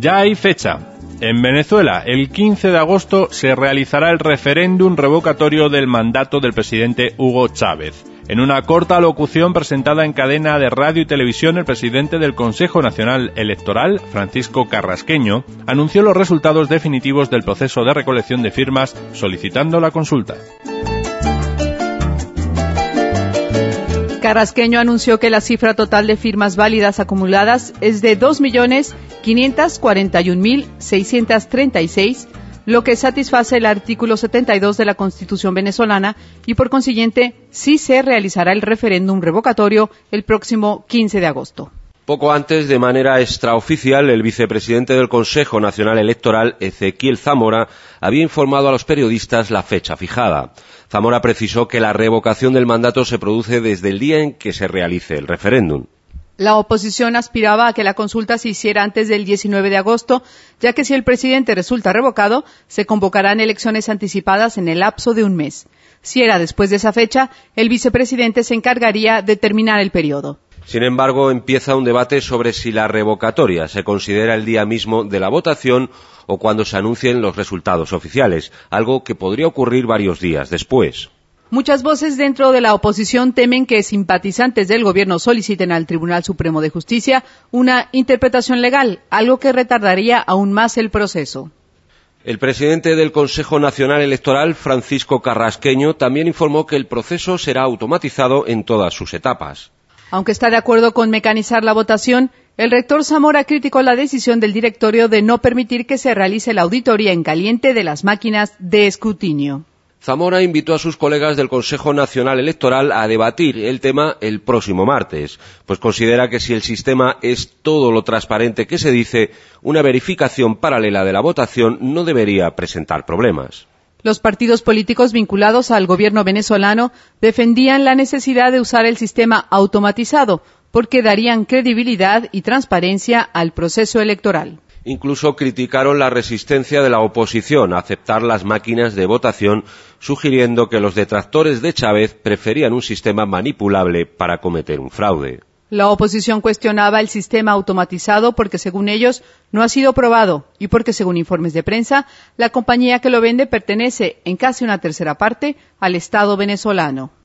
Ya hay fecha. En Venezuela, el 15 de agosto, se realizará el referéndum revocatorio del mandato del presidente Hugo Chávez. En una corta locución presentada en cadena de radio y televisión, el presidente del Consejo Nacional Electoral, Francisco Carrasqueño, anunció los resultados definitivos del proceso de recolección de firmas solicitando la consulta. Carrasqueño anunció que la cifra total de firmas válidas acumuladas es de 2.541.636, lo que satisface el artículo 72 de la Constitución venezolana y, por consiguiente, sí se realizará el referéndum revocatorio el próximo 15 de agosto. Poco antes, de manera extraoficial, el vicepresidente del Consejo Nacional Electoral, Ezequiel Zamora, había informado a los periodistas la fecha fijada. Zamora precisó que la revocación del mandato se produce desde el día en que se realice el referéndum. La oposición aspiraba a que la consulta se hiciera antes del 19 de agosto, ya que si el presidente resulta revocado, se convocarán elecciones anticipadas en el lapso de un mes. Si era después de esa fecha, el vicepresidente se encargaría de terminar el periodo. Sin embargo, empieza un debate sobre si la revocatoria se considera el día mismo de la votación o cuando se anuncien los resultados oficiales, algo que podría ocurrir varios días después. Muchas voces dentro de la oposición temen que simpatizantes del gobierno soliciten al Tribunal Supremo de Justicia una interpretación legal, algo que retardaría aún más el proceso. El presidente del Consejo Nacional Electoral, Francisco Carrasqueño, también informó que el proceso será automatizado en todas sus etapas. Aunque está de acuerdo con mecanizar la votación, el rector Zamora criticó la decisión del directorio de no permitir que se realice la auditoría en caliente de las máquinas de escrutinio. Zamora invitó a sus colegas del Consejo Nacional Electoral a debatir el tema el próximo martes, pues considera que si el sistema es todo lo transparente que se dice, una verificación paralela de la votación no debería presentar problemas. Los partidos políticos vinculados al gobierno venezolano defendían la necesidad de usar el sistema automatizado, porque darían credibilidad y transparencia al proceso electoral. Incluso criticaron la resistencia de la oposición a aceptar las máquinas de votación, sugiriendo que los detractores de Chávez preferían un sistema manipulable para cometer un fraude. La oposición cuestionaba el sistema automatizado porque, según ellos, no ha sido probado y porque, según informes de prensa, la compañía que lo vende pertenece en casi una tercera parte al Estado venezolano.